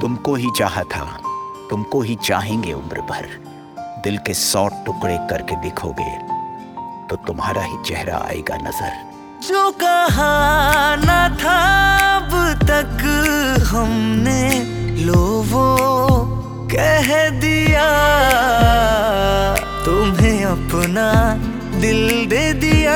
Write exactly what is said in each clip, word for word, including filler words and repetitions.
तुमको ही चाहा था, तुमको ही चाहेंगे उम्र भर। दिल के सौ टुकड़े करके देखोगे तो तुम्हारा ही चेहरा आएगा नजर। जो कहा ना था अब तक हमने, लो वो कह दिया। तुम्हें अपना दिल दे दिया,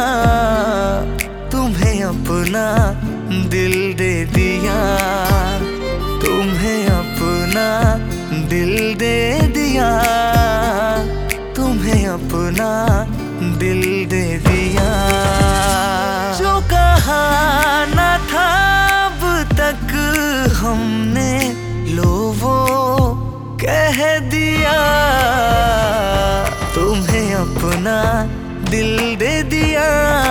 तुम्हें अपना दिल दे दिया, तुम्हें अपना दिल दे दिया, तुम्हें अपना दिल दे दिया। जो कहा ना था अब तक हमने, लो वो कह दिया। तुम्हें अपना दिल दे दिया,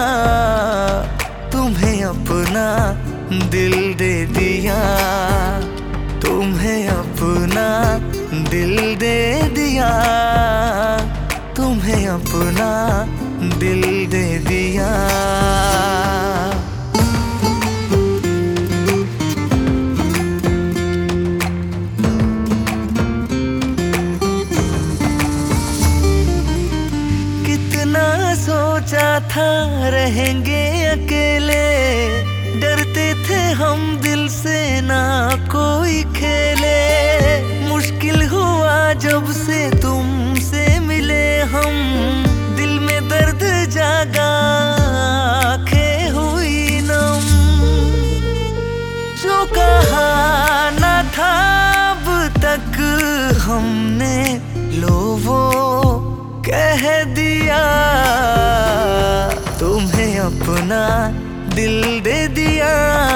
तुम्हें अपना दिल दे दिया, तुम्हें अपना दिल दे दिया, तुम्हें अपना दिल दे दिया। कितना सोचा था रहेंगे अकेले, डरते थे हम दिल से ना कोई खेले। मुश्किल हुआ जब से तुमसे मिले हम, दिल में दर्द जागा आँखें हुई नम। जो कहा ना था अब तक हमने, लो वो कह दिया। तुम्हें अपना दिल दे दिया,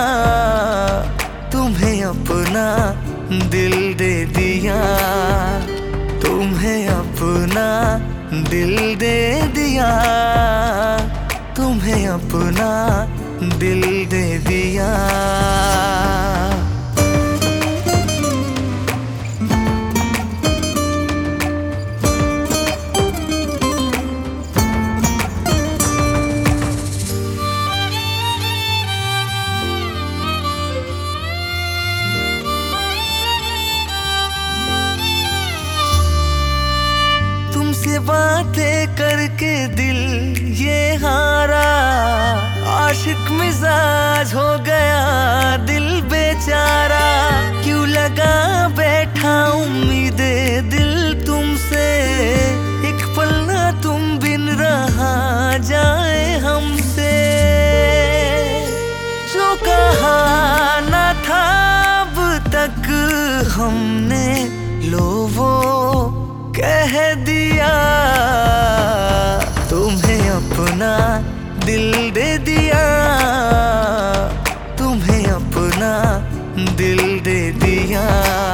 तुम्हें अपना दिल दे दिया, तुम्हें अपना दिल दे दिया, तुम्हें अपना दिल दे दिया। तुमसे बातें करके दिल ये हारा, आशिक मिजाज हो गया दिल बेचारा। क्यों लगा बैठा उम्मीदे दिल तुमसे, एक पल ना तुम बिन रहा जाए हमसे। जो कहा ना था अब तक हमने, लो वो कह दिया। तुम्हें अपना दिल दे दिया, तुम्हें अपना दिल दे दिया।